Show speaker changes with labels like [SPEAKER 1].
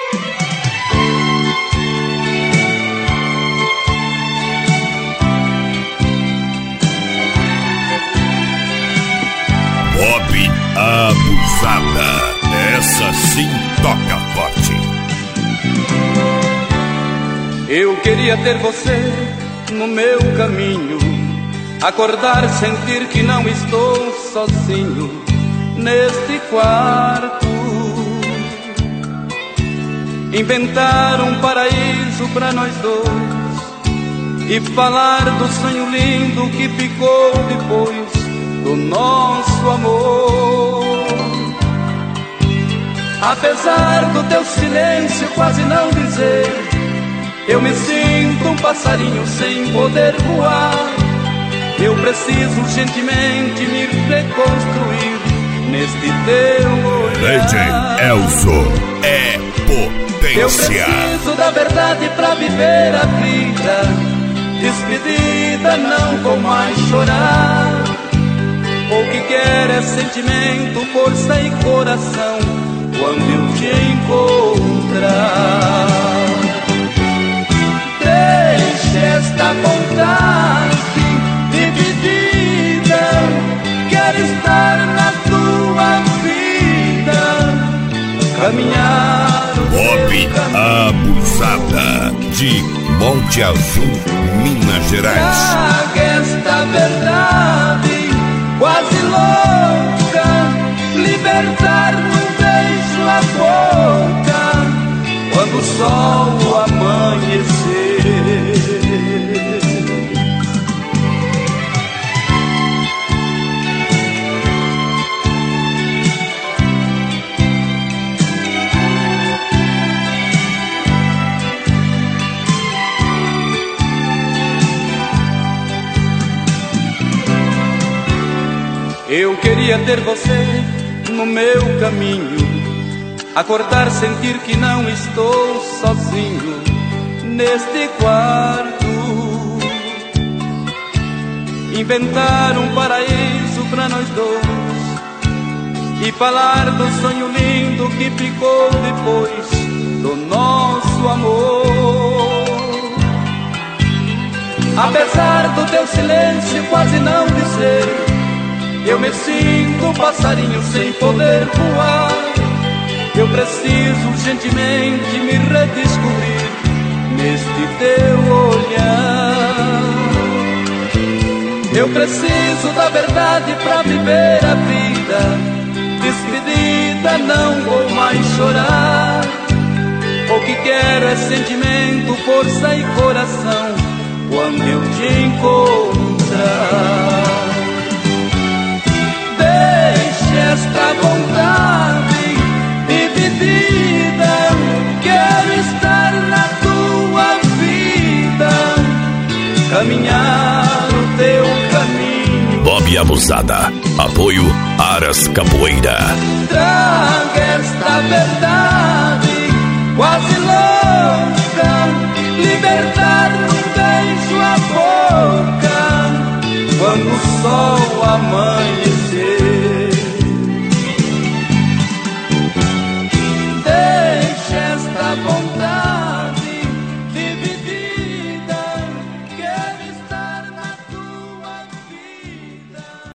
[SPEAKER 1] Bob Abusada, essa sim toca forte.
[SPEAKER 2] Eu queria ter você no meu caminho, acordar, sentir que não estou sozinho neste quarto, inventar um paraíso pra nós dois e falar do sonho lindo que ficou depois do nosso amor. Apesar do teu silêncio quase não dizer, eu me sinto um passarinho sem poder voar. Eu preciso urgentemente me reconstruir neste teu olhar.
[SPEAKER 1] Legend Elzo é potência.
[SPEAKER 2] Eu preciso da verdade pra viver a vida. Despedida, não vou mais chorar. O que quer é sentimento, força e coração quando eu te encontrar. Deixe esta vontade dividida, quero estar na tua vida, caminhar o
[SPEAKER 1] Bob Abusada, de Monte Azul, Minas Gerais.
[SPEAKER 2] Traga esta verdade quase louca, libertar num beijo a boca quando o sol amanhecer. Eu queria ter você no meu caminho, acordar, sentir que não estou sozinho neste quarto, inventar um paraíso pra nós dois e falar do sonho lindo que ficou depois do nosso amor. Apesar do teu silêncio quase não dizer, eu me sinto um passarinho sem poder voar. Eu preciso urgentemente me redescobrir neste teu olhar. Eu preciso da verdade pra viver a vida. Despedida, não vou mais chorar. O que quero é sentimento, força e coração quando eu te encontrar. Deixe esta vontade dividida, quero estar na tua vida, caminhar o teu caminho.
[SPEAKER 1] Bob Abusada, apoio Aras Capoeira.
[SPEAKER 2] Traga esta verdade quase louca, libertar num beijo a boca quando o sol amanhece.